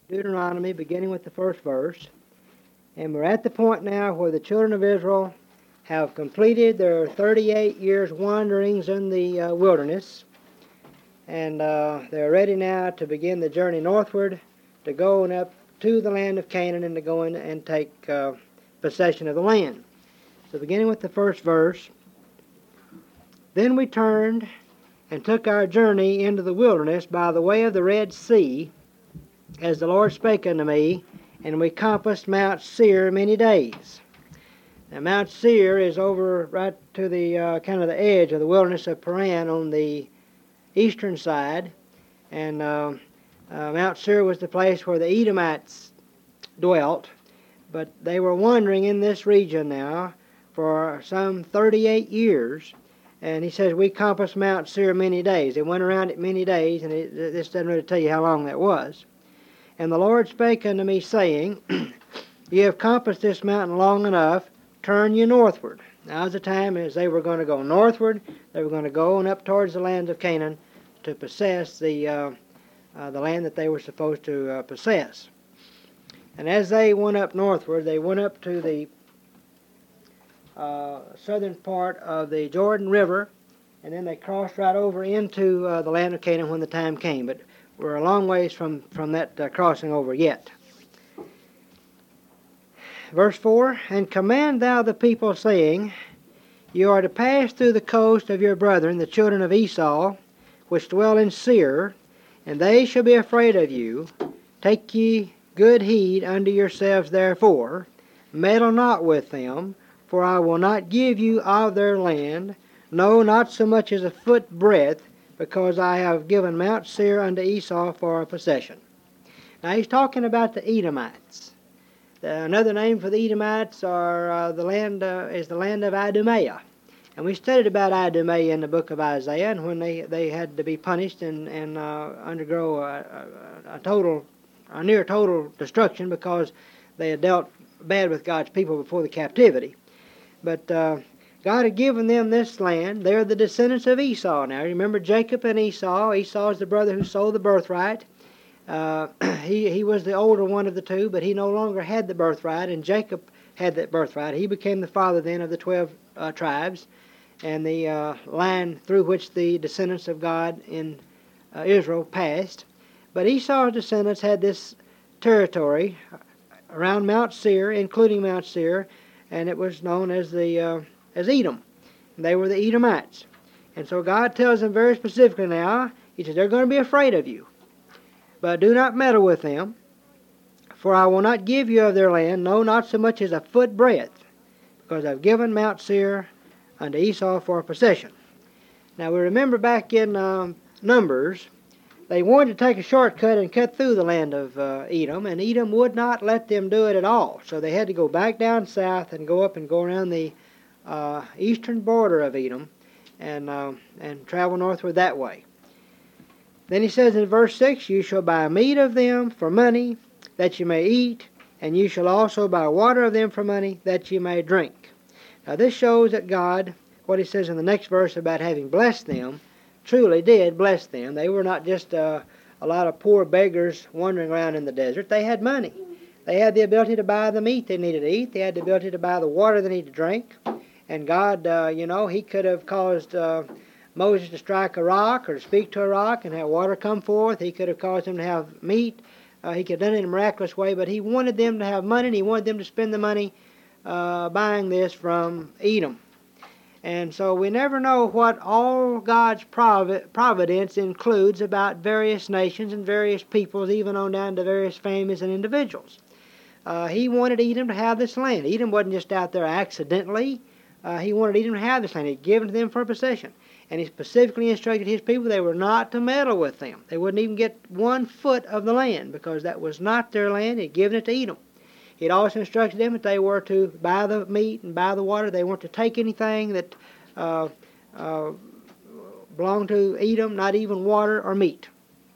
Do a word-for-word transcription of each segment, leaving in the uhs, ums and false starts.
Deuteronomy, beginning with the first verse. And we're at the point now where the children of Israel have completed their thirty-eight years' wanderings in the uh, wilderness. And uh, they're ready now to begin the journey northward, to go and up to the land of Canaan and to go in and take uh, possession of the land. So beginning with the first verse. Then we turned and took our journey into the wilderness by the way of the Red Sea, as the Lord spake unto me, and we compassed Mount Seir many days. Now Mount Seir is over right to the uh, kind of the edge of the wilderness of Paran on the eastern side, and uh, uh, Mount Seir was the place where the Edomites dwelt, but they were wandering in this region now for some thirty-eight years. And he says, we compassed Mount Seir many days. They went around it many days, and it, this doesn't really tell you how long that was. And the Lord spake unto me, saying, Ye have compassed this mountain long enough, turn ye northward. Now was the time as they were going to go northward. They were going to go and up towards the land of Canaan to possess the, uh, uh, the land that they were supposed to uh, possess. And as they went up northward, they went up to the Uh, southern part of the Jordan River, and then they crossed right over into uh, the land of Canaan when the time came. But we're a long ways from, from that uh, crossing over yet. Verse four, And command thou the people, saying, You are to pass through the coast of your brethren, the children of Esau, which dwell in Seir, and they shall be afraid of you. Take ye good heed unto yourselves therefore, meddle not with them, for I will not give you of their land, no, not so much as a foot breadth, because I have given Mount Seir unto Esau for a possession. Now he's talking about the Edomites. The, another name for the Edomites are uh, the land uh, is the land of Idumea, and we studied about Idumea in the book of Isaiah, and when they, they had to be punished and and uh, undergo a, a, a total, a near total destruction because they had dealt bad with God's people before the captivity. But uh, God had given them this land. They're the descendants of Esau now. Remember Jacob and Esau. Esau is the brother who sold the birthright. Uh, he, he was the older one of the two, but he no longer had the birthright, and Jacob had that birthright. He became the father then of the twelve uh, tribes, and the uh, line through which the descendants of God in uh, Israel passed. But Esau's descendants had this territory around Mount Seir, including Mount Seir, and it was known as the uh, as Edom. They were the Edomites. And so God tells them very specifically now, he says, they're going to be afraid of you. But do not meddle with them, for I will not give you of their land, no, not so much as a foot breadth, because I've given Mount Seir unto Esau for a possession. Now we remember back in um, Numbers, they wanted to take a shortcut and cut through the land of uh, Edom, and Edom would not let them do it at all. So they had to go back down south and go up and go around the uh, eastern border of Edom and uh, and travel northward that way. Then he says in verse six, You shall buy meat of them for money, that you may eat, and you shall also buy water of them for money, that you may drink. Now this shows that God, what he says in the next verse about having blessed them, truly did bless them. They were not just uh, a lot of poor beggars wandering around in the desert. They had money. They had the ability to buy the meat they needed to eat. They had the ability to buy the water they needed to drink. And God, uh, you know, he could have caused uh, Moses to strike a rock or to speak to a rock and have water come forth. He could have caused them to have meat. Uh, he could have done it in a miraculous way, but he wanted them to have money, and he wanted them to spend the money uh, buying this from Edom. And so we never know what all God's providence includes about various nations and various peoples, even on down to various families and individuals. Uh, he wanted Edom to have this land. Edom wasn't just out there accidentally. Uh, he wanted Edom to have this land. He'd given it to them for a possession. And he specifically instructed his people they were not to meddle with them. They wouldn't even get one foot of the land because that was not their land. He'd given it to Edom. He'd also instructed them that they were to buy the meat and buy the water. They weren't to take anything that uh, uh, belonged to Edom, not even water or meat.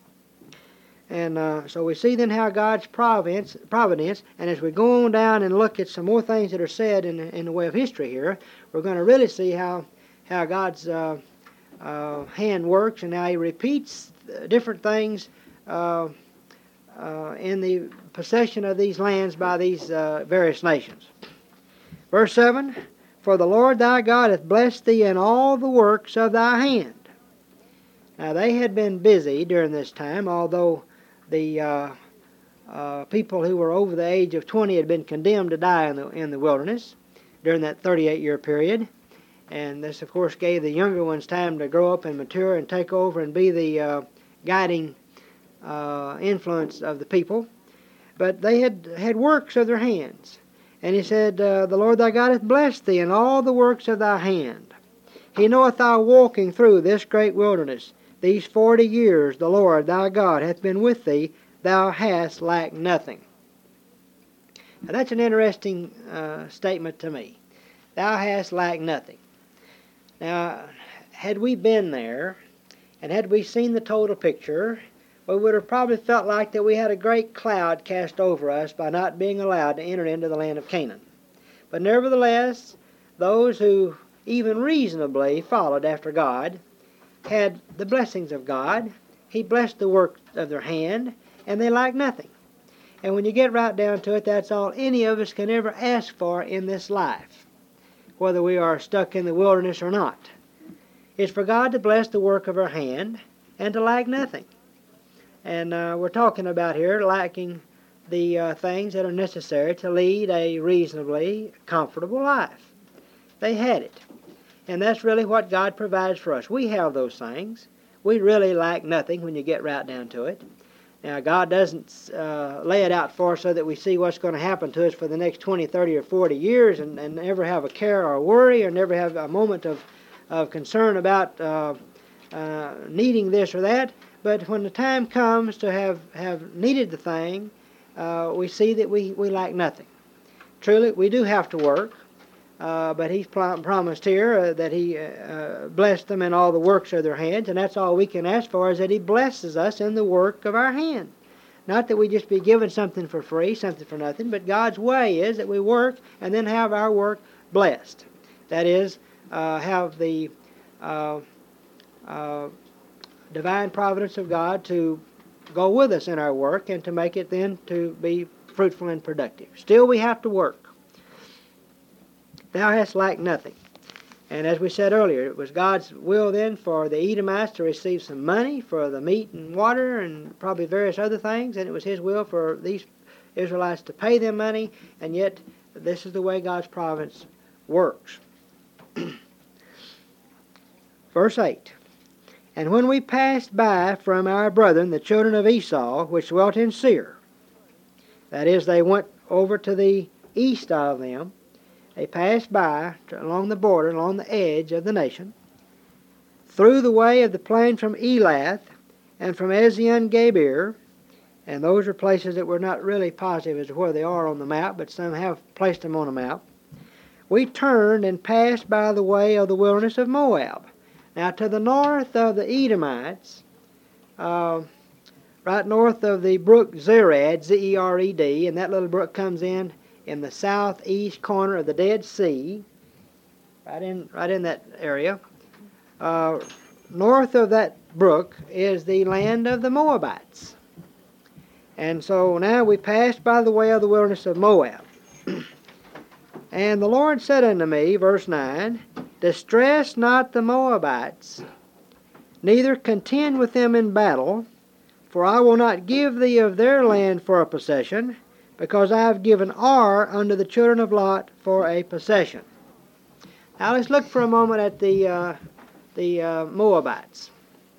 And uh, so we see then how God's providence, providence, and as we go on down and look at some more things that are said in, in the way of history here, we're going to really see how, how God's uh, uh, hand works and how he repeats different things uh, uh, in the possession of these lands by these uh, various nations. Verse seven, for the Lord thy God hath blessed thee in all the works of thy hand. Now they had been busy during this time, although the uh, uh, people who were over the age of twenty had been condemned to die in the, in the wilderness during that thirty-eight year period. And this, of course, gave the younger ones time to grow up and mature and take over and be the uh, guiding uh, influence of the people. But they had had works of their hands. And he said, uh, the Lord thy God hath blessed thee in all the works of thy hand. He knoweth thy walking through this great wilderness. These forty years the Lord thy God hath been with thee. Thou hast lacked nothing. Now that's an interesting uh, statement to me. Thou hast lacked nothing. Now, had we been there, and had we seen the total picture, we would have probably felt like that we had a great cloud cast over us by not being allowed to enter into the land of Canaan. But nevertheless, those who even reasonably followed after God had the blessings of God. He blessed the work of their hand, and they lacked nothing. And when you get right down to it, that's all any of us can ever ask for in this life, whether we are stuck in the wilderness or not. It's for God to bless the work of our hand and to lack nothing. And uh, we're talking about here lacking the uh, things that are necessary to lead a reasonably comfortable life. They had it. And that's really what God provides for us. We have those things. We really lack nothing when you get right down to it. Now, God doesn't uh, lay it out for us so that we see what's going to happen to us for the next twenty, thirty, or forty years and, and never have a care or worry or never have a moment of, of concern about uh, uh, needing this or that. But when the time comes to have, have needed the thing, uh, we see that we, we lack nothing. Truly, we do have to work, uh, but He's pl- promised here uh, that He uh, blessed them in all the works of their hands, and that's all we can ask for, is that He blesses us in the work of our hand. Not that we just be given something for free, something for nothing, but God's way is that we work and then have our work blessed. That is, uh, have the uh, uh, divine providence of God to go with us in our work and to make it then to be fruitful and productive. Still we have to work. Thou hast lacked nothing. And as we said earlier, it was God's will then for the Edomites to receive some money for the meat and water and probably various other things, and it was His will for these Israelites to pay them money, and yet this is the way God's providence works. Verse eight. And when we passed by from our brethren, the children of Esau, which dwelt in Seir, that is, they went over to the east of them, they passed by to, along the border, along the edge of the nation, through the way of the plain from Elath and from Ezion-Geber, and those are places that we're not really positive as to where they are on the map, but some have placed them on a map. We turned and passed by the way of the wilderness of Moab. Now, to the north of the Edomites, uh, right north of the brook Zered, Z E R E D, and that little brook comes in in the southeast corner of the Dead Sea, right in, right in that area. Uh, north of that brook is the land of the Moabites. And so now we passed by the way of the wilderness of Moab. And the Lord said unto me, verse nine, distress not the Moabites, neither contend with them in battle, for I will not give thee of their land for a possession, because I have given Ar unto the children of Lot for a possession. Now let's look for a moment at the, uh, the uh, Moabites.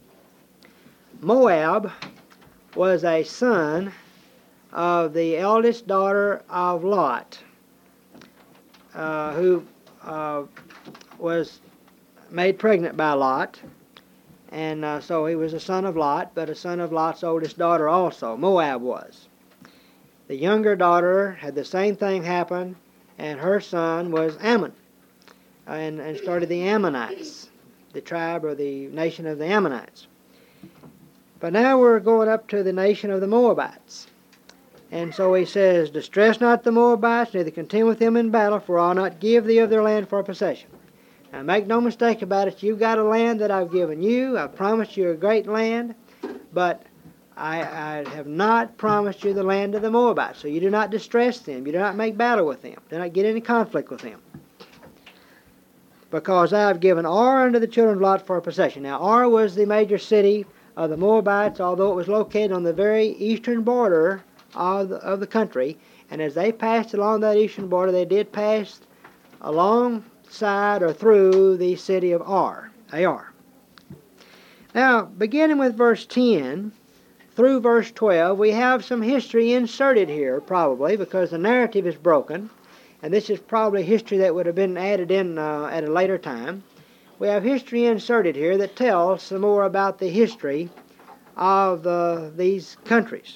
Moab was a son of the eldest daughter of Lot, uh, who uh, was made pregnant by Lot, and uh, so he was a son of Lot, but a son of Lot's oldest daughter also. Moab was. The younger daughter had the same thing happen, and her son was Ammon, and, and started the Ammonites, the tribe or the nation of the Ammonites. But now we're going up to the nation of the Moabites. And so he says, distress not the Moabites, neither contend with them in battle, for I'll not give thee of their land for a possession. Now make no mistake about it, you've got a land that I've given you. I've promised you a great land, but I, I have not promised you the land of the Moabites, so you do not distress them. You do not make battle with them. Do not get into conflict with them. Because I have given Ar unto the children of Lot for a possession. Now, Ar was the major city of the Moabites, although it was located on the very eastern border of the, of the country. And as they passed along that eastern border, they did pass alongside or through the city of Ar, Ar. Now, beginning with verse ten through verse twelve, we have some history inserted here, probably, because the narrative is broken. And this is probably history that would have been added in uh, at a later time. We have history inserted here that tells some more about the history of uh, these countries.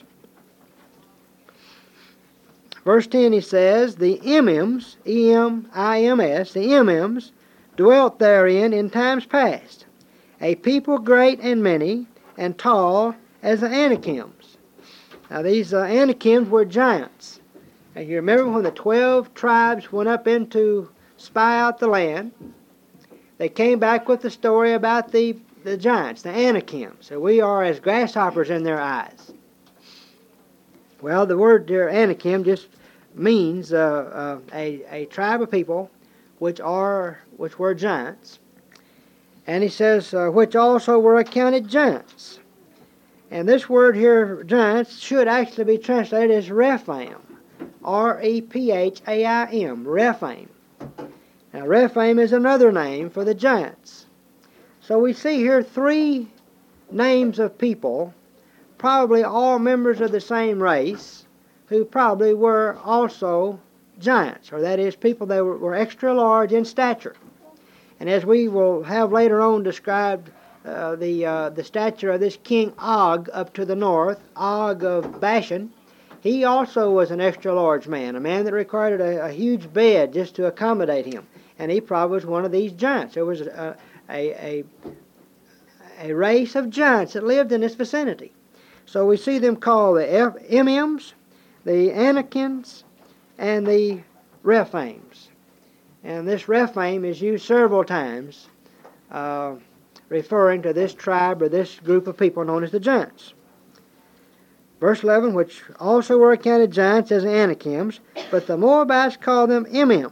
Verse ten, he says, the Emims, E M I M S, the Emims, dwelt therein in times past, a people great and many, and tall as the Anakims. Now these uh, Anakims were giants. And you remember when the twelve tribes went up in to spy out the land, they came back with the story about the, the giants, the Anakim. So we are as grasshoppers in their eyes. Well, the word there, Anakim, just means uh, uh, a, a tribe of people which are which were giants. And he says, uh, which also were accounted giants. And this word here, giants, should actually be translated as Rephaim. R E P H A I M, Rephaim. Now, Rephaim is another name for the giants. So we see here three names of people, probably all members of the same race, who probably were also giants, or that is, people that were, were extra large in stature. And as we will have later on described uh, the, uh, the stature of this King Og up to the north, Og of Bashan, he also was an extra large man, a man that required a, a huge bed just to accommodate him. And he probably was one of these giants. There was a, a, a, a race of giants that lived in this vicinity. So we see them called the Emims, the Anakins, and the Rephaims. And this Rephaim is used several times, uh, referring to this tribe or this group of people known as the giants. Verse eleven, which also were accounted giants as the Anakims, but the Moabites called them Emims.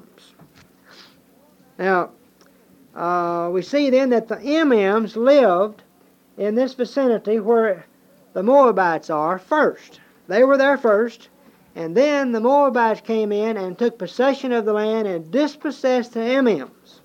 Now, uh, we see then that the Emims lived in this vicinity where the Moabites are first. They were there first, and then the Moabites came in and took possession of the land and dispossessed the Emims.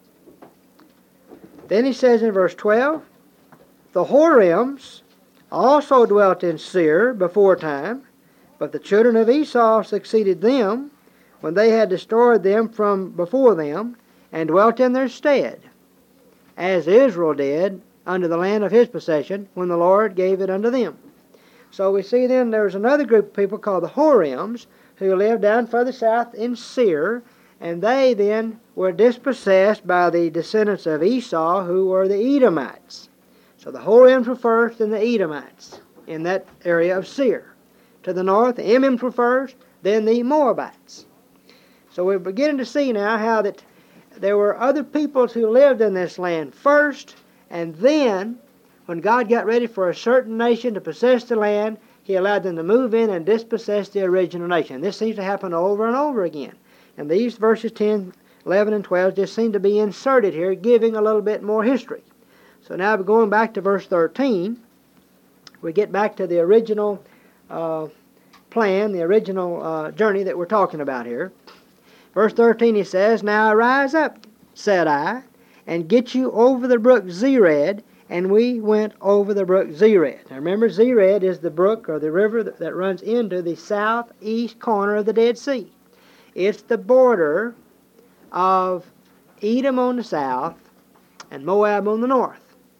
Then he says in verse twelve, the Horims also dwelt in Seir before time, but the children of Esau succeeded them when they had destroyed them from before them, and dwelt in their stead, as Israel did unto the land of his possession when the Lord gave it unto them. So we see then there's another group of people called the Horims who lived down further south in Seir, and they then were dispossessed by the descendants of Esau, who were the Edomites. So the Horims were first, and the Edomites in that area of Seir. To the north, the Emims were first, then the Moabites. So we're beginning to see now how that there were other peoples who lived in this land first, and then when God got ready for a certain nation to possess the land, he allowed them to move in and dispossess the original nation. This seems to happen over and over again. And these verses ten, eleven, and twelve just seem to be inserted here, giving a little bit more history. So now we're going back to verse thirteen. We get back to the original uh, plan, the original uh, journey that we're talking about here. Verse thirteen, he says, now arise up, said I, and get you over the brook Zered. And we went over the brook Zered. Now remember, Zered is the brook or the river that, that runs into the southeast corner of the Dead Sea. It's the border of Edom on the south and Moab on the north.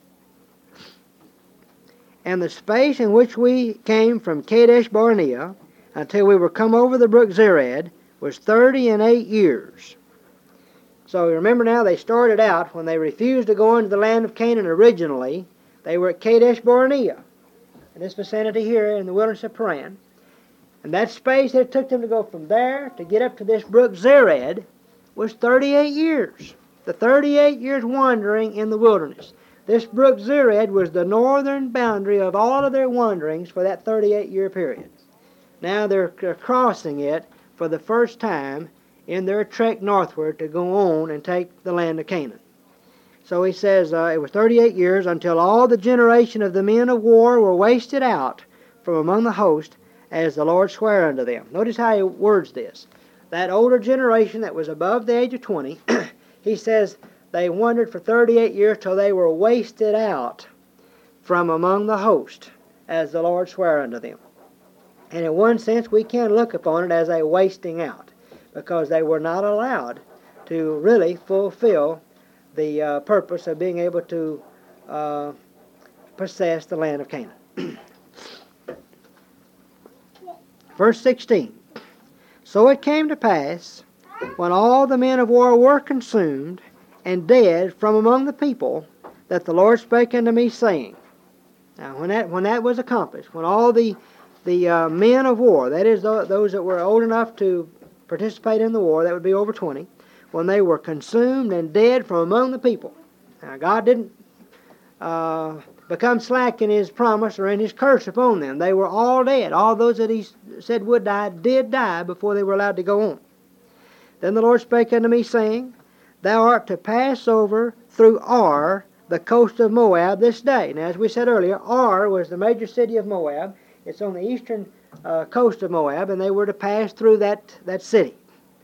And the space in which we came from Kadesh Barnea until we were come over the brook Zered was thirty and eight years. So remember now, they started out when they refused to go into the land of Canaan originally. They were at Kadesh Barnea, in this vicinity here in the wilderness of Paran. And that space that it took them to go from there to get up to this brook Zered was thirty-eight years. The thirty-eight years wandering in the wilderness. This brook Zered was the northern boundary of all of their wanderings for that thirty-eight year period. Now they're crossing it for the first time in their trek northward to go on and take the land of Canaan. So he says uh, it was thirty-eight years until all the generation of the men of war were wasted out from among the host, as the Lord sware unto them. Notice how he words this. That older generation that was above the age of twenty, he says they wandered for thirty-eight years till they were wasted out from among the host, as the Lord sware unto them. And in one sense, we can look upon it as a wasting out, because they were not allowed to really fulfill the uh, purpose of being able to uh, possess the land of Canaan. Verse sixteen. So it came to pass, when all the men of war were consumed and dead from among the people, that the Lord spake unto me, saying, now when that, when that was accomplished, when all the, the uh, men of war, that is those that were old enough to participate in the war, that would be over twenty, when they were consumed and dead from among the people. Now God didn't uh, become slack in his promise or in his curse upon them. They were all dead. All those that he said would die did die before they were allowed to go on. Then the Lord spake unto me, saying, Thou art to pass over through Ar, the coast of Moab, this day. Now, as we said earlier, Ar was the major city of Moab. It's on the eastern uh, coast of Moab, and they were to pass through that, that city.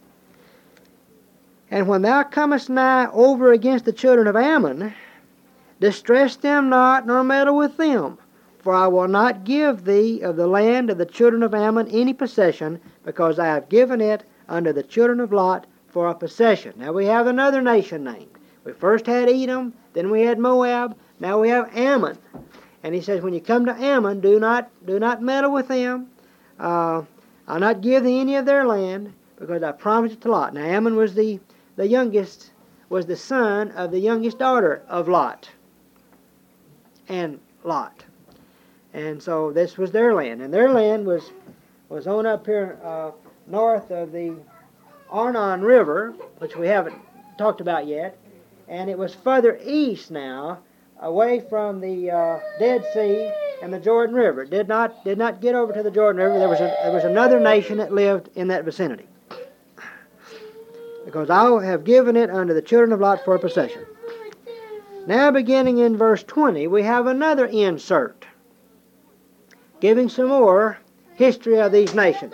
And when thou comest nigh over against the children of Ammon, distress them not, nor meddle with them. For I will not give thee of the land of the children of Ammon any possession, because I have given it unto the children of Lot for a possession. Now we have another nation named. We first had Edom, then we had Moab, now we have Ammon. And he says, when you come to Ammon, do not do not meddle with them. Uh, I'll not give thee any of their land, because I promised it to Lot. Now Ammon was the, the youngest, was the son of the youngest daughter of Lot. And Lot. And so this was their land. And their land was, was on up here uh, north of the Arnon River, which we haven't talked about yet. And it was further east now, away from the uh, Dead Sea and the Jordan River. It did not, did not get over to the Jordan River. There was, a, there was another nation that lived in that vicinity. Because I have given it unto the children of Lot for a possession. Now beginning in verse twenty, we have another insert, giving some more history of these nations.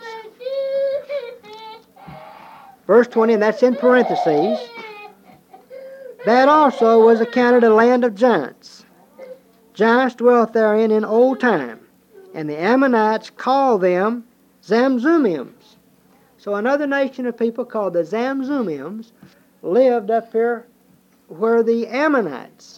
Verse twenty, and that's in parentheses. That also was accounted a land of giants. Giants dwelt therein in old time, and the Ammonites called them Zamzumims. So another nation of people called the Zamzumims lived up here where the Ammonites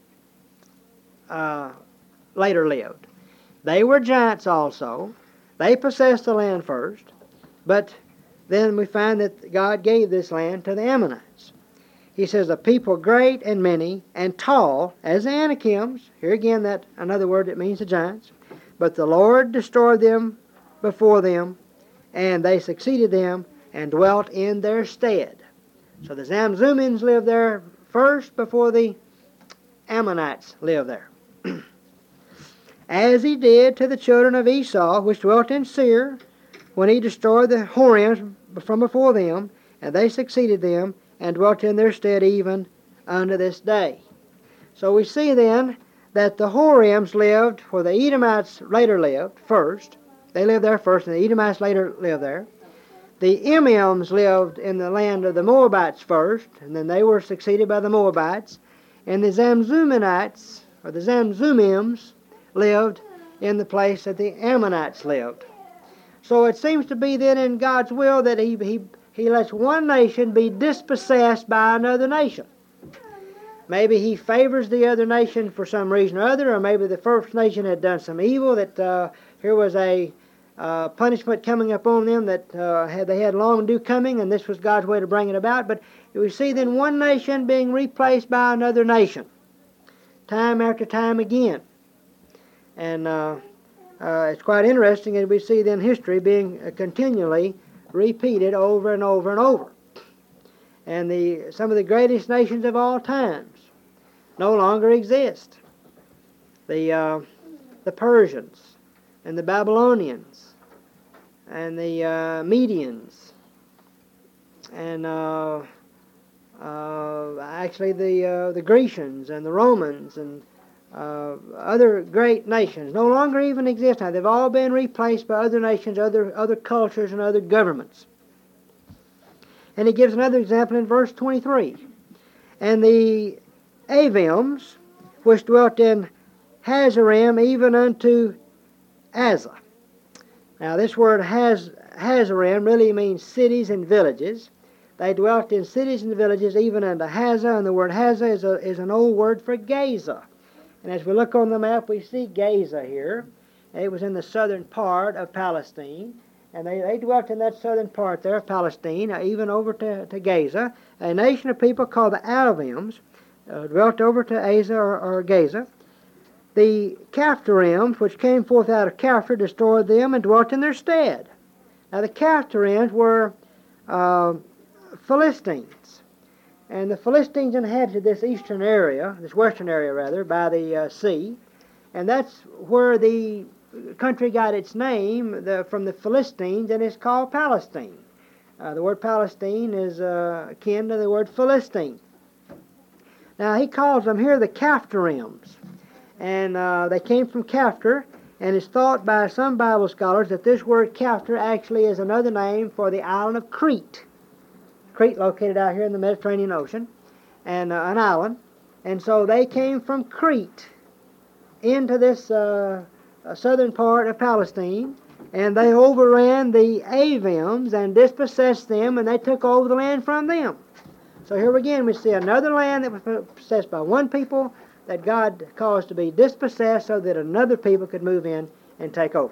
uh, later lived. They were giants also. They possessed the land first, but then we find that God gave this land to the Ammonites. He says, a people great and many and tall as the Anakims. Here again, that another word that means the giants. But the Lord destroyed them before them, and they succeeded them and dwelt in their stead. So the Zamzumians lived there first before the Ammonites lived there. As he did to the children of Esau, which dwelt in Seir, when he destroyed the Horims from before them, and they succeeded them, and dwelt in their stead even unto this day. So we see then that the Horims lived where the Edomites later lived first. They lived there first, and the Edomites later lived there. The Emims lived in the land of the Moabites first, and then they were succeeded by the Moabites. And the Zamzuminites, or the Zamzumims, lived in the place that the Ammonites lived. So it seems to be then in God's will that he, he, he lets one nation be dispossessed by another nation. Maybe he favors the other nation for some reason or other, or maybe the first nation had done some evil, that uh, here was a uh, punishment coming upon them that uh, had, they had long due coming, and this was God's way to bring it about. But we see then one nation being replaced by another nation, time after time again. And uh, uh, it's quite interesting that we see then history being uh, continually repeated over and over and over. And the some of the greatest nations of all times no longer exist. The, uh, the Persians and the Babylonians and the uh, Medians and uh, uh, actually the, uh, the Grecians and the Romans and uh, other great nations no longer even exist now. They've all been replaced by other nations, other, other cultures, and other governments. And he gives another example in verse twenty-three. And the Avims, which dwelt in Hazarim, even unto Azza. Now this word Haz, Hazarim really means cities and villages. They dwelt in cities and villages, even unto Hazah, and the word Hazah is, a, is an old word for Gaza. And as we look on the map, we see Gaza here. It was in the southern part of Palestine. And they, they dwelt in that southern part there of Palestine, uh, even over to, to Gaza. A nation of people called the Alavims uh, dwelt over to Asa or, or Gaza. The Caphtorims, which came forth out of Caphtor, destroyed them and dwelt in their stead. Now the Caphtorims were uh, Philistines. And the Philistines inhabited this eastern area, this western area rather, by the uh, sea. And that's where the country got its name the, from the Philistines, and it's called Palestine. Uh, the word Palestine is uh, akin to the word Philistine. Now he calls them here the Caphtorims, and uh, they came from Caphtor, and it's thought by some Bible scholars that this word Caphtor actually is another name for the island of Crete. Crete, located out here in the Mediterranean Ocean, and uh, an island, and so they came from Crete into this uh, Uh, southern part of Palestine, and they overran the Avims and dispossessed them, and they took over the land from them. So here again we see another land that was possessed by one people that God caused to be dispossessed so that another people could move in and take over.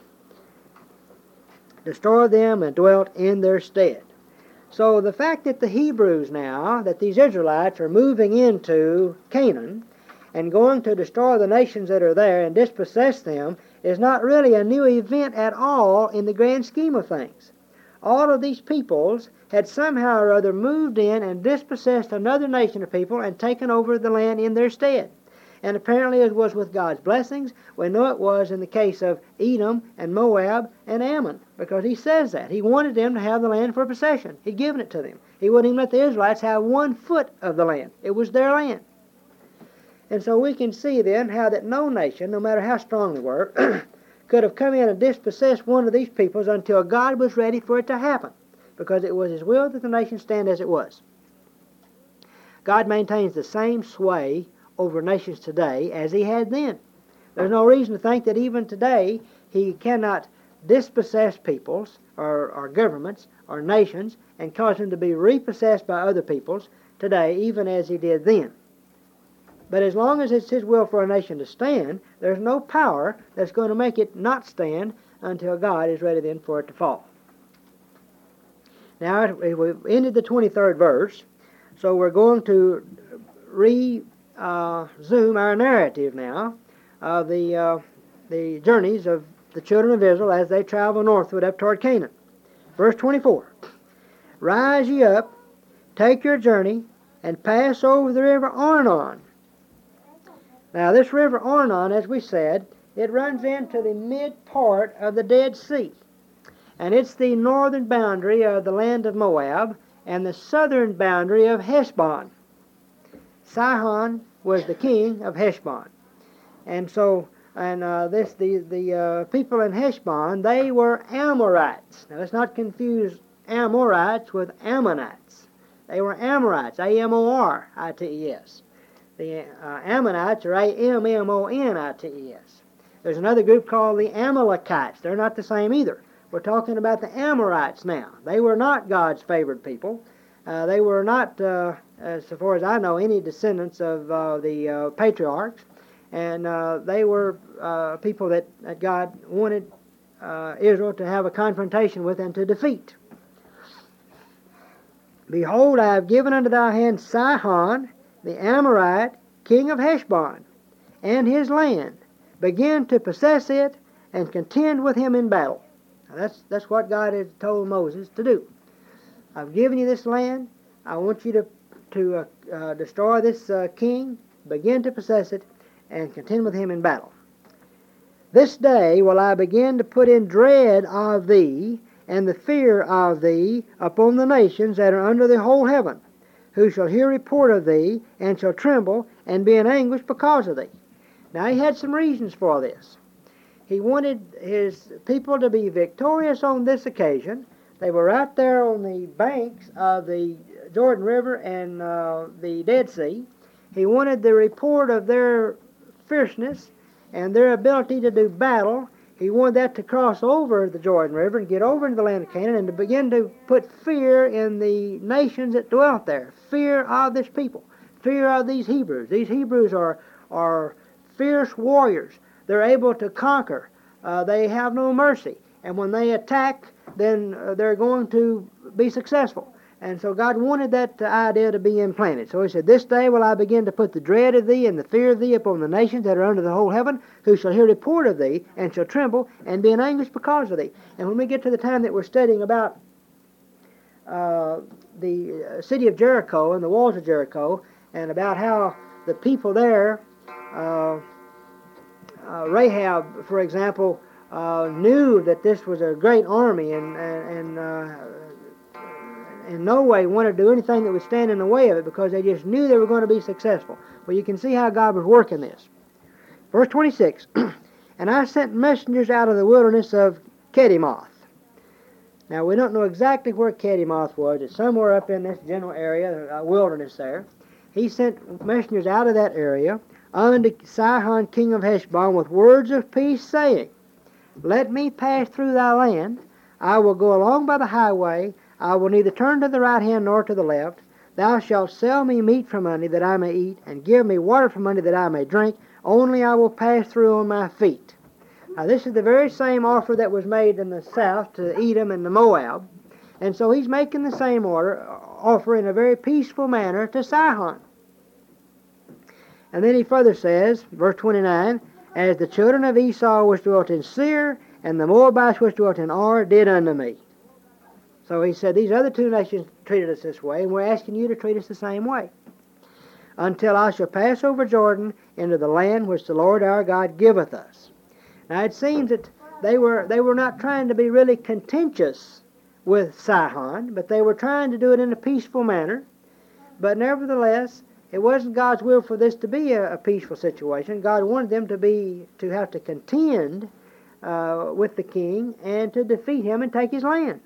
Destroyed them and dwelt in their stead. So the fact that the Hebrews now, that these Israelites are moving into Canaan, and going to destroy the nations that are there and dispossess them is not really a new event at all in the grand scheme of things. All of these peoples had somehow or other moved in and dispossessed another nation of people and taken over the land in their stead. And apparently it was with God's blessings. We know it was in the case of Edom and Moab and Ammon, because he says that. He wanted them to have the land for possession. He'd given it to them. He wouldn't even let the Israelites have one foot of the land. It was their land. And so we can see then how that no nation, no matter how strong they were, could have come in and dispossessed one of these peoples until God was ready for it to happen, because it was his will that the nation stand as it was. God maintains the same sway over nations today as he had then. There's no reason to think that even today he cannot dispossess peoples or, or governments or nations and cause them to be repossessed by other peoples today, even as he did then. But as long as it's his will for a nation to stand, there's no power that's going to make it not stand until God is ready then for it to fall. Now, we've ended the twenty-third verse, so we're going to resume uh, our narrative now of the, uh, the journeys of the children of Israel as they travel northward up toward Canaan. Verse twenty-four, Rise ye up, take your journey, and pass over the river Arnon. Now this river Arnon, as we said, it runs into the mid part of the Dead Sea. And it's the northern boundary of the land of Moab and the southern boundary of Heshbon. Sihon was the king of Heshbon. And so, and uh, this the, the uh, people in Heshbon, they were Amorites. Now let's not confuse Amorites with Ammonites. They were Amorites, A M O R I T E S. The uh, Ammonites are A M M O N I T E S. There's another group called the Amalekites. They're not the same either. We're talking about the Amorites now. They were not God's favored people. Uh, they were not, uh, as far as I know, any descendants of uh, the uh, patriarchs. And uh, they were uh, people that, that God wanted uh, Israel to have a confrontation with and to defeat. Behold, I have given unto thy hand Sihon, the Amorite, king of Heshbon, and his land. Begin to possess it and contend with him in battle. Now that's, that's what God had told Moses to do. I've given you this land. I want you to, to uh, uh, destroy this uh, king, begin to possess it and contend with him in battle. This day will I begin to put in dread of thee, and the fear of thee upon the nations that are under the whole heaven, who shall hear report of thee, and shall tremble, and be in anguish because of thee. Now he had some reasons for this. He wanted his people to be victorious on this occasion. They were out there on the banks of the Jordan River and uh, the Dead Sea. He wanted the report of their fierceness and their ability to do battle. He wanted that to cross over the Jordan River and get over into the land of Canaan and to begin to put fear in the nations that dwelt there. Fear of this people. Fear of these Hebrews. These Hebrews are, are fierce warriors. They're able to conquer. Uh, they have no mercy. And when they attack, then uh, they're going to be successful. And so God wanted that uh, idea to be implanted. So he said, this day will I begin to put the dread of thee and the fear of thee upon the nations that are under the whole heaven, who shall hear report of thee, and shall tremble, and be in anguish because of thee. And when we get to the time that we're studying about uh, the city of Jericho and the walls of Jericho, and about how the people there, uh, uh, Rahab, for example, uh, knew that this was a great army, and, and, and uh, in no way wanted to do anything that would stand in the way of it, because they just knew they were going to be successful. Well, you can see how God was working this. Verse twenty-six, and I sent messengers out of the wilderness of Kedemoth. Now, we don't know exactly where Kedemoth was. It's somewhere up in this general area, a wilderness there. He sent messengers out of that area unto Sihon, king of Heshbon, with words of peace, saying, let me pass through thy land. I will go along by the highway. I will neither turn to the right hand nor to the left. Thou shalt sell me meat for money that I may eat, and give me water for money that I may drink. Only I will pass through on my feet. Now this is the very same offer that was made in the south to Edom and to Moab. And so he's making the same order, offer in a very peaceful manner to Sihon. And then he further says, verse twenty-nine, as the children of Esau which dwelt in Seir, and the Moabites which dwelt in Ar, did unto me. So he said, these other two nations treated us this way, and we're asking you to treat us the same way. Until I shall pass over Jordan into the land which the Lord our God giveth us. Now it seems that they were, they were not trying to be really contentious with Sihon, but they were trying to do it in a peaceful manner. But nevertheless, it wasn't God's will for this to be a, a peaceful situation. God wanted them to be, to have to contend uh, with the king and to defeat him and take his land.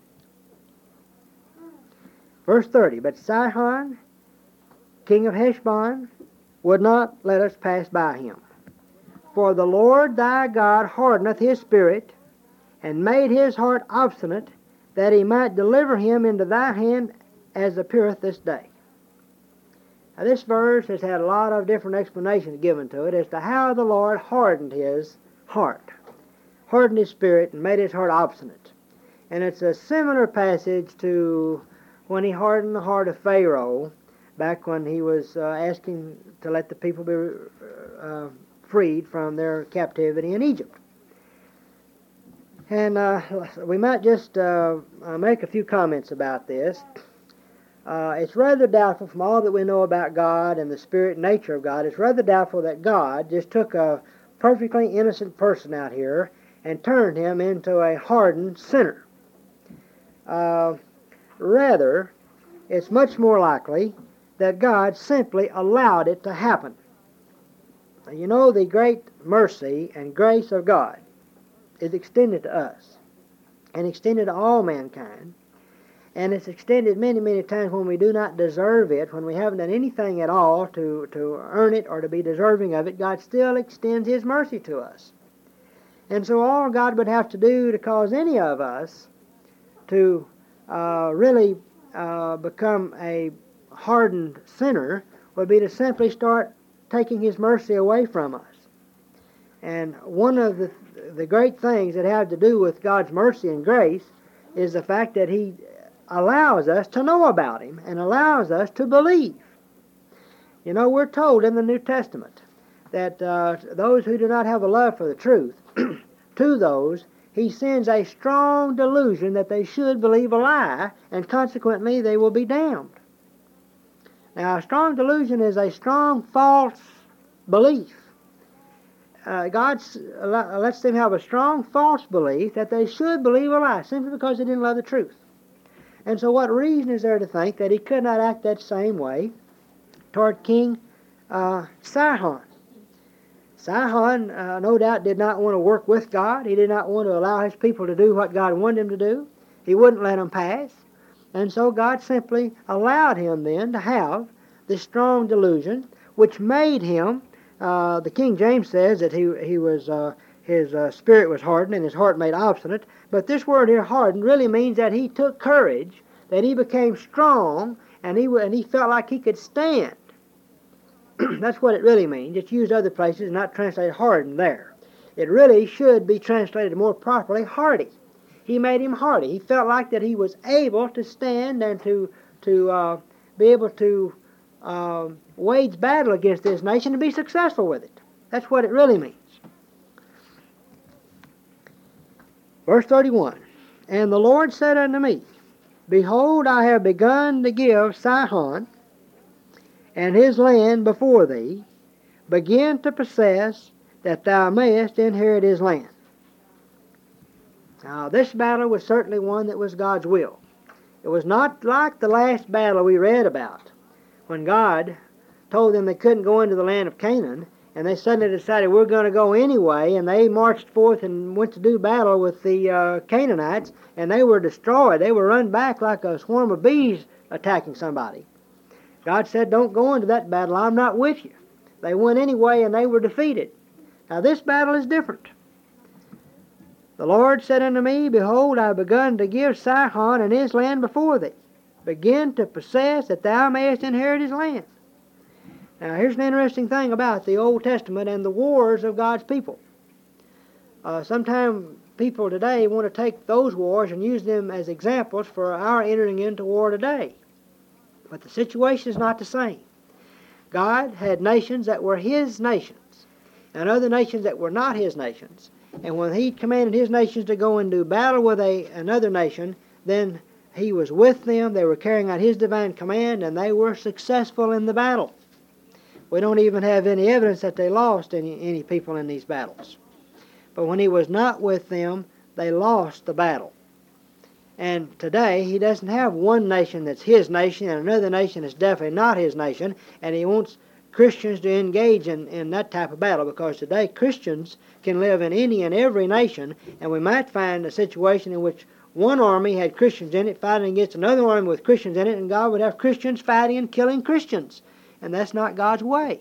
Verse thirty, but Sihon, king of Heshbon, would not let us pass by him. For the Lord thy God hardeneth his spirit, and made his heart obstinate, that he might deliver him into thy hand, as appeareth this day. Now this verse has had a lot of different explanations given to it as to how the Lord hardened his heart, hardened his spirit, and made his heart obstinate. And it's a similar passage to when he hardened the heart of Pharaoh, back when he was uh, asking to let the people be uh, freed from their captivity in Egypt. And uh, we might just uh, make a few comments about this. Uh, it's rather doubtful, from all that we know about God and the spirit and nature of God, it's rather doubtful that God just took a perfectly innocent person out here and turned him into a hardened sinner. Uh, rather, it's much more likely that God simply allowed it to happen. Now, you know, the great mercy and grace of God is extended to us and extended to all mankind. And it's extended many, many times when we do not deserve it, when we haven't done anything at all to, to earn it or to be deserving of it. God still extends his mercy to us. And so all God would have to do to cause any of us to uh, really uh, become a hardened sinner would be to simply start taking his mercy away from us. And one of the, the great things that have to do with God's mercy and grace is the fact that he allows us to know about him and allows us to believe. You know, we're told in the New Testament that uh, those who do not have a love for the truth, to those he sends a strong delusion that they should believe a lie, and consequently they will be damned. Now, a strong delusion is a strong false belief. Uh, God lets them have a strong false belief that they should believe a lie simply because they didn't love the truth. And so what reason is there to think that he could not act that same way toward King uh, Sihon? Sihon, uh, no doubt, did not want to work with God. He did not want to allow his people to do what God wanted him to do. He wouldn't let them pass. And so God simply allowed him then to have this strong delusion, which made him, uh, the King James says that he, he was, uh, his uh, spirit was hardened and his heart made obstinate. But this word here, hardened, really means that he took courage, that he became strong, and he, and he felt like he could stand. That's what it really means. It's used other places, not translated hardened there. It really should be translated more properly, hardy. He made him hardy. He felt like that he was able to stand and to to uh, be able to uh, wage battle against this nation and be successful with it. That's what it really means. Verse thirty-one, And the Lord said unto me, Behold, I have begun to give Sihon and his land before thee. Begin to possess, that thou mayest inherit his land. Now, this battle was certainly one that was God's will. It was not like the last battle we read about, when God told them they couldn't go into the land of Canaan, and they suddenly decided, we're going to go anyway, and they marched forth and went to do battle with the uh, Canaanites, and they were destroyed. They were run back like a swarm of bees attacking somebody. God said, don't go into that battle. I'm not with you. They went anyway, and they were defeated. Now, this battle is different. The Lord said unto me, Behold, I have begun to give Sihon and his land before thee. Begin to possess, that thou mayest inherit his land. Now, here's an interesting thing about the Old Testament and the wars of God's people. Uh, sometimes people today want to take those wars and use them as examples for our entering into war today. But the situation is not the same. God had nations that were his nations, and other nations that were not his nations. And when he commanded his nations to go and do battle with a, another nation, then he was with them. They were carrying out his divine command, and they were successful in the battle. We don't even have any evidence that they lost any, any people in these battles. But when he was not with them, they lost the battle. And today, he doesn't have one nation that's his nation and another nation that's definitely not his nation, and he wants Christians to engage in, in that type of battle, because today Christians can live in any and every nation, and we might find a situation in which one army had Christians in it fighting against another army with Christians in it, and God would have Christians fighting and killing Christians. And that's not God's way.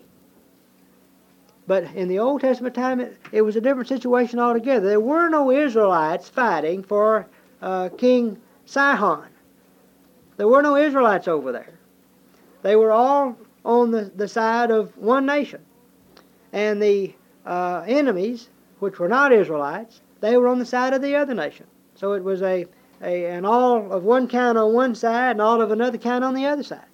But in the Old Testament time, it, it was a different situation altogether. There were no Israelites fighting for uh, King Sihon. There were no Israelites over there. They were all on the, the side of one nation. And the uh, enemies, which were not Israelites, they were on the side of the other nation. So it was a, a an all of one kind on one side and all of another kind on the other side.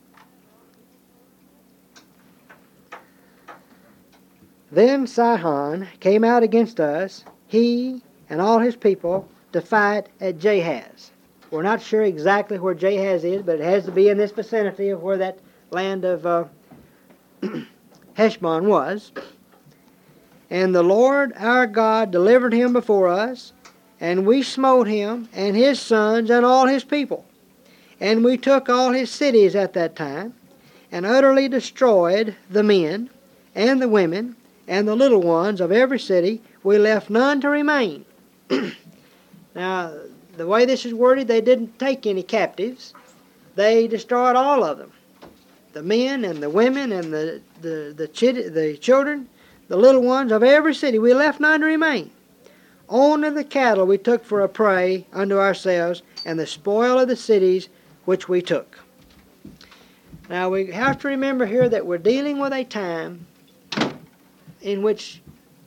Then Sihon came out against us, he and all his people, to fight at Jahaz. We're not sure exactly where Jahaz is, but it has to be in this vicinity of where that land of uh, Heshbon was. And the Lord our God delivered him before us, and we smote him and his sons and all his people. And we took all his cities at that time, and utterly destroyed the men and the women and the little ones of every city. We left none to remain. Now, the way this is worded, they didn't take any captives. They destroyed all of them. The men and the women and the, the, the, chid- the children, the little ones of every city. We left none to remain. Only the cattle we took for a prey unto ourselves, and the spoil of the cities which we took. Now, we have to remember here that we're dealing with a time in which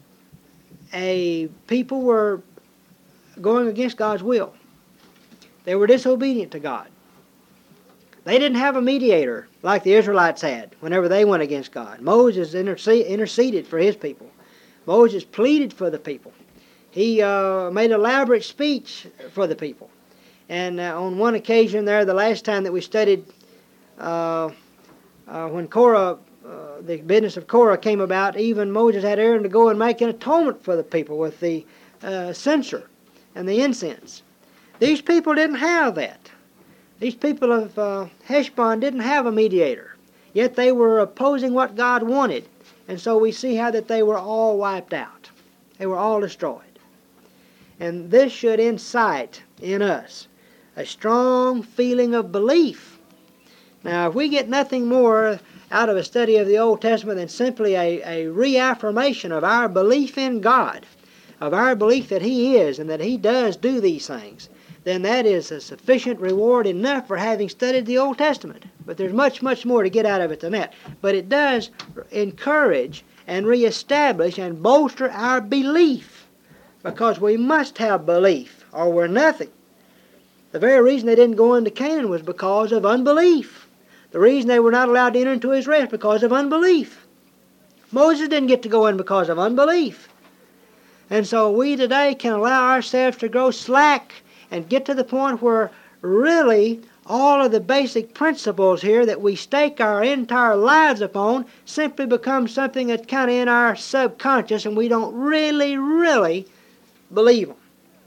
a people were going against God's will. They were disobedient to God. They didn't have a mediator like the Israelites had whenever they went against God. Moses intercede, interceded for his people. Moses pleaded for the people. He uh, made an elaborate speech for the people. And uh, on one occasion there, the last time that we studied uh, uh, when Korah, uh, the business of Korah came about, even Moses had Aaron to go and make an atonement for the people with the uh, censer and the incense. These people didn't have that. These people of uh, Heshbon didn't have a mediator, yet they were opposing what God wanted. And so we see how that they were all wiped out. They were all destroyed. And this should incite in us a strong feeling of belief. Now, if we get nothing more out of a study of the Old Testament than simply a, a reaffirmation of our belief in God, of our belief that He is and that He does do these things, then that is a sufficient reward enough for having studied the Old Testament. But there's much, much more to get out of it than that. But it does encourage and reestablish and bolster our belief, because we must have belief or we're nothing. The very reason they didn't go into Canaan was because of unbelief. The reason they were not allowed to enter into His rest because of unbelief. Moses didn't get to go in because of unbelief. And so we today can allow ourselves to grow slack and get to the point where really all of the basic principles here that we stake our entire lives upon simply become something that's kind of in our subconscious and we don't really, really believe them.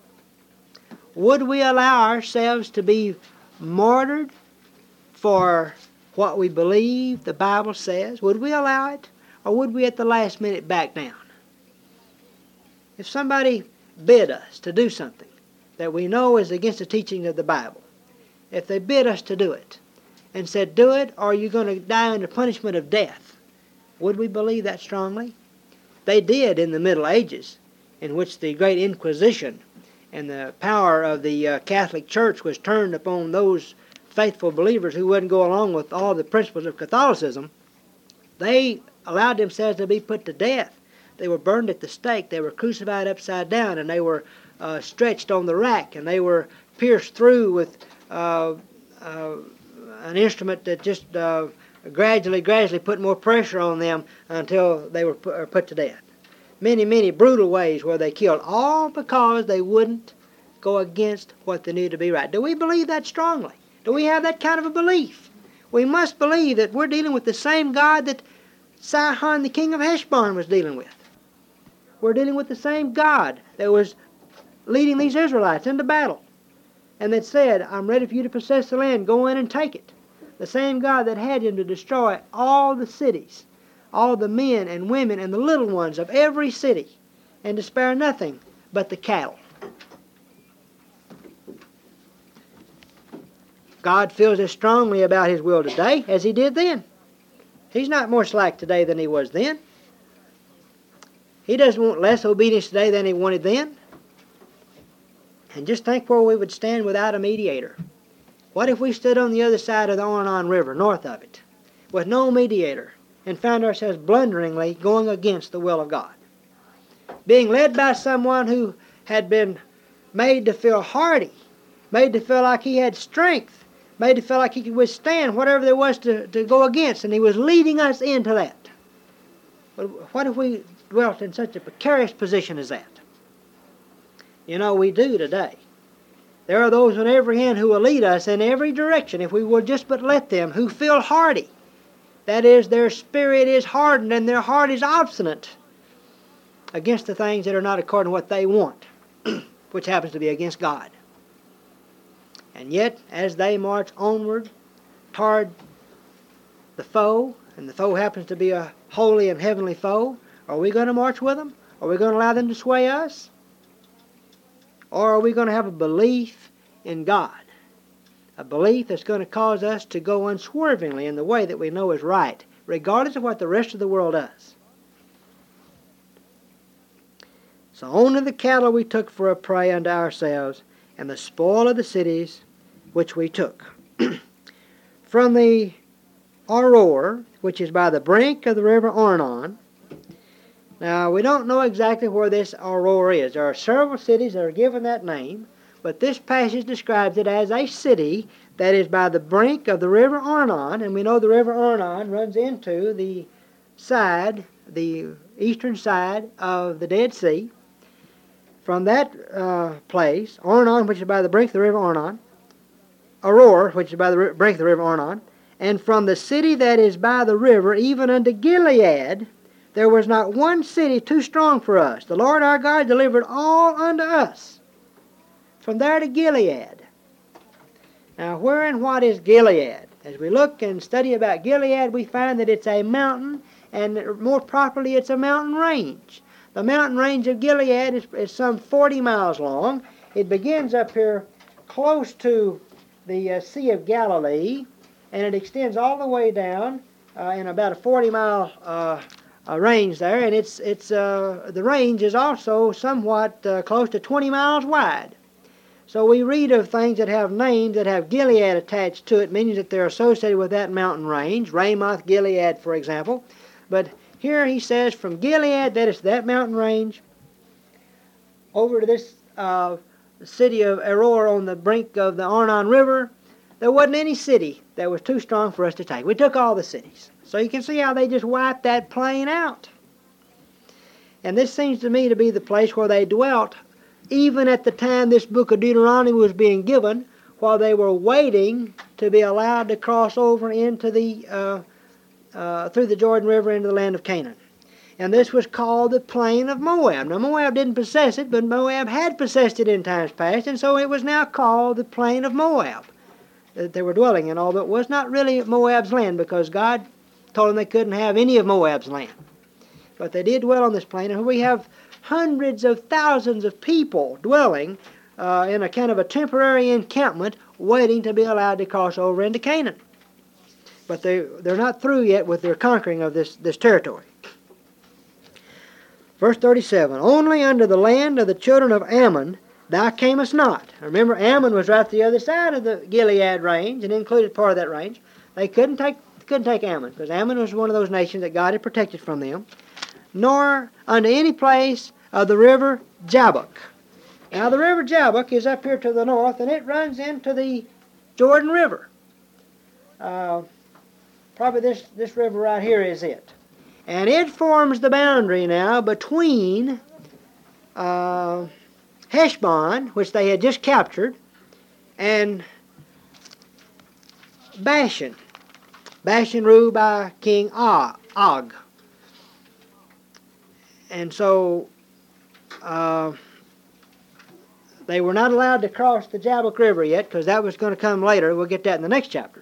Would we allow ourselves to be martyred for what we believe the Bible says? Would we allow it? Or would we at the last minute back down? If somebody bid us to do something that we know is against the teaching of the Bible, if they bid us to do it and said, do it or you're going to die under punishment of death, would we believe that strongly? They did in the Middle Ages, in which the Great Inquisition and the power of the uh, Catholic Church was turned upon those faithful believers who wouldn't go along with all the principles of Catholicism. They allowed themselves to be put to death. They were burned at the stake. They were crucified upside down, and they were uh, stretched on the rack, and they were pierced through with uh, uh, an instrument that just uh, gradually, gradually put more pressure on them until they were put, put to death. Many, many brutal ways where they killed, all because they wouldn't go against what they knew to be right. Do we believe that strongly? Do we have that kind of a belief? We must believe that we're dealing with the same God that Sihon, the king of Heshbon, was dealing with. We're dealing with the same God that was leading these Israelites into battle and that said, I'm ready for you to possess the land, go in and take it. The same God that had him to destroy all the cities, all the men and women and the little ones of every city, and to spare nothing but the cattle. God feels as strongly about His will today as He did then. He's not more slack today than He was then. He doesn't want less obedience today than He wanted then. And just think where we would stand without a mediator. What if we stood on the other side of the Arnon River, north of it, with no mediator, and found ourselves blunderingly going against the will of God? Being led by someone who had been made to feel hardy, made to feel like he had strength, made to feel like he could withstand whatever there was to, to go against, and he was leading us into that. But what if we dwelt in such a precarious position as that? You know, we do today. There are those on every hand who will lead us in every direction if we will just but let them, who feel hardy. That is, their spirit is hardened and their heart is obstinate against the things that are not according to what they want, which happens to be against God. And yet, as they march onward toward the foe, and the foe happens to be a holy and heavenly foe, are we going to march with them? Are we going to allow them to sway us? Or are we going to have a belief in God? A belief that's going to cause us to go unswervingly in the way that we know is right, regardless of what the rest of the world does. So only the cattle we took for a prey unto ourselves, and the spoil of the cities which we took. From the Aroer, which is by the brink of the river Arnon. Now, we don't know exactly where this Aroer is. There are several cities that are given that name, but this passage describes it as a city that is by the brink of the river Arnon, and we know the river Arnon runs into the side, the eastern side of the Dead Sea. From that uh, place, Arnon, which is by the brink of the river Arnon, Aroer, which is by the brink of the river Arnon, And from the city that is by the river, even unto Gilead, there was not one city too strong for us. The Lord our God delivered all unto us. From there to Gilead. Now, where and what is Gilead? As we look and study about Gilead, we find that it's a mountain, and more properly, it's a mountain range. The mountain range of Gilead is, is some forty miles long. It begins up here close to the uh, Sea of Galilee, and it extends all the way down uh, in about a forty mile uh, uh, range there, and it's, it's, uh, the range is also somewhat uh, close to twenty miles wide. So we read of things that have names that have Gilead attached to it, meaning that they're associated with that mountain range. Ramoth Gilead, for example. But here he says from Gilead, that is that mountain range, over to this uh, city of Aroer on the brink of the Arnon River, there wasn't any city that was too strong for us to take. We took all the cities. So you can see how they just wiped that plain out. And this seems to me to be the place where they dwelt even at the time this book of Deuteronomy was being given, while they were waiting to be allowed to cross over into the uh, uh, through the Jordan River into the land of Canaan. And this was called the plain of Moab. Now Moab didn't possess it, but Moab had possessed it in times past, and so it was now called the plain of Moab that they were dwelling in, although it was not really Moab's land, because God told them they couldn't have any of Moab's land. But they did dwell on this plain, and we have hundreds of thousands of people dwelling uh, in a kind of a temporary encampment waiting to be allowed to cross over into Canaan. But they, they're not through yet with their conquering of this, this territory. Verse thirty-seven, only unto the land of the children of Ammon thou camest not. Remember, Ammon was right the other side of the Gilead range and included part of that range. They couldn't take, couldn't take Ammon, because Ammon was one of those nations that God had protected from them. Nor unto any place of the river Jabbok. Now the river Jabbok is up here to the north, and it runs into the Jordan River. Uh, probably this, this river right here is it. And it forms the boundary now between uh, Heshbon, which they had just captured, and Bashan. Bashan ruled by King Og. And so uh, they were not allowed to cross the Jabbok River yet, because that was going to come later. We'll get that in the next chapter.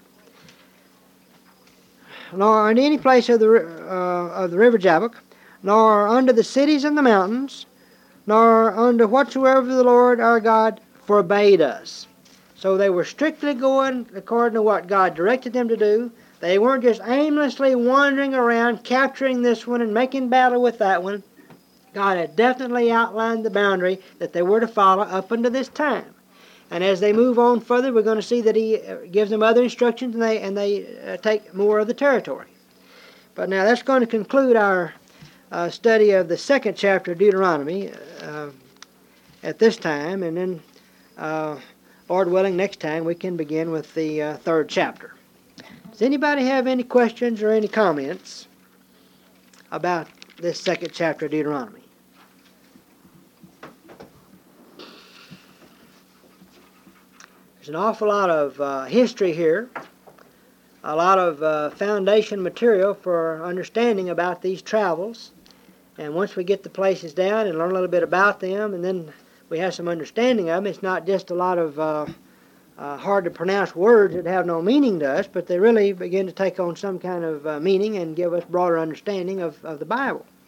Nor in any place of the, uh, of the river Jabbok, nor under the cities and the mountains, nor under whatsoever the Lord our God forbade us. So they were strictly going according to what God directed them to do. They weren't just aimlessly wandering around, capturing this one and making battle with that one. God had definitely outlined the boundary that they were to follow up unto this time. And as they move on further, we're going to see that he gives them other instructions, and they, and they uh, take more of the territory. But now that's going to conclude our uh, study of the second chapter of Deuteronomy uh, at this time. And then, uh, Lord willing, next time we can begin with the uh, third chapter. Does anybody have any questions or any comments about this second chapter of Deuteronomy? There's an awful lot of uh, history here, a lot of uh, foundation material for understanding about these travels. And once we get the places down and learn a little bit about them, and then we have some understanding of them, it's not just a lot of uh, uh, hard to pronounce words that have no meaning to us, but they really begin to take on some kind of uh, meaning and give us broader understanding of, of the Bible.